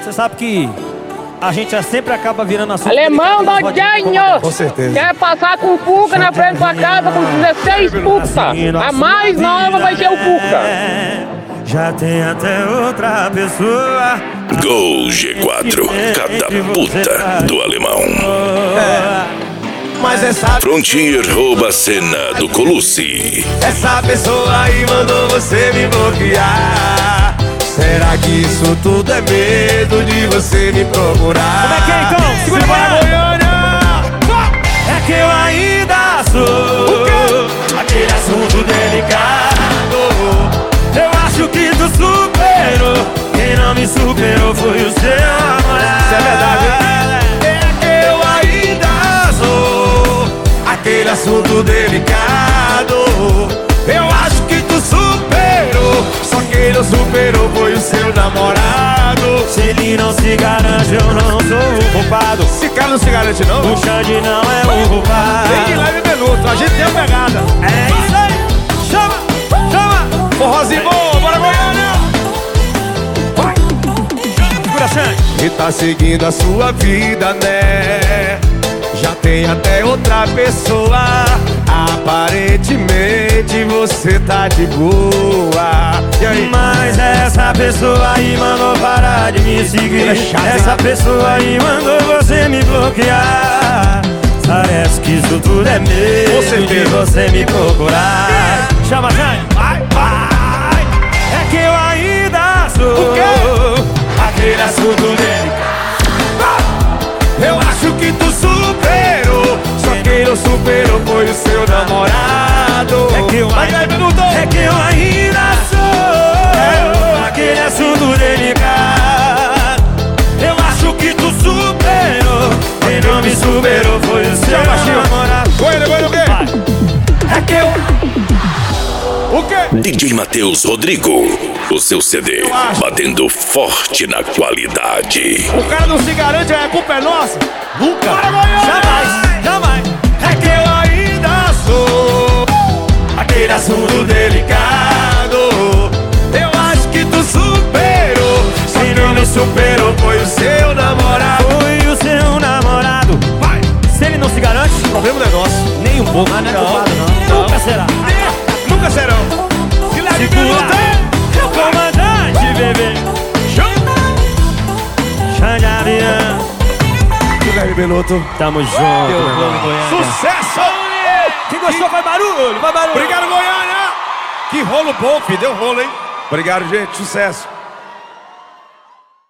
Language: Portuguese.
Você sabe que a gente sempre acaba virando assunto. Alemão doidinho! Com certeza. Quer passar com o Fuca na frente da sua casa com 16 puta? A mais nova vai ser o Fuca. Já tem até outra pessoa. Gol G4, catapulta do alemão. Mas essa Frontier rouba a cena do Colucci. pessoa aí mandou você me bloquear. Será que isso tudo é medo de você me procurar? Como é que é então? Segura Simbora, aí. Goiânia! É que eu ainda sou aquele assunto delicado. Eu acho que tu superou. Quem não me superou foi o seu namorado. Isso é verdade. É que eu ainda sou aquele assunto delicado. Eu acho que tu superou. Só quem não superou foi o seu namorado. Se ele não se garante, eu não sou o culpado. Esse cara não se garante não? O Xande não é o culpado. Tem que ir lá e minuto, a gente tem a pegada. É isso aí. Chama, chama. Forrozinho bom, bora Goiânia! Vai! Segura, Xande. E tá seguindo a sua vida, né? Já tem até outra pessoa. Aparentemente você tá de boa. E aí? Mas essa pessoa aí mandou parar de me seguir. Ela é chata, Essa hein? pessoa aí mandou você me bloquear. Parece que isso tudo é Com medo de certeza. você me procurar. Chama, Jane. Vai, vai. É que eu ainda sou O quê? aquele assunto delicado. Eu acho que tu superou. Só quem não superou foi o seu namorado. É que eu Vai, ainda, minuto! é que eu ainda sou aquele assunto delicado. Eu acho que tu superou. Quem não me superou foi o seu namorado. Goiânia, Goiânia, o quê? É que eu... O quê? DJ Matheus Rodrigo, o seu CD batendo forte na qualidade. O cara não se garante, a culpa é nossa? Nunca, Bora, Goiânia! jamais, jamais. É que eu ainda sou aquele assunto delicado. Eu acho que tu superou. Só quem não me superou foi o seu namorado. Foi o seu namorado. Vai! Se ele não se garante, Problema negócio. nem um pouco. Mas não é culpado, não. Nunca será. Nunca serão. Que leve Segura, minuto, comandante, bebê. Xande Avião. Que leve minuto. Tamo junto, meu irmão. Sucesso! Quem gostou faz barulho, faz barulho. Obrigado, Goiânia! Que rolo bom, filho. Deu rolo, hein? Obrigado, gente. Sucesso.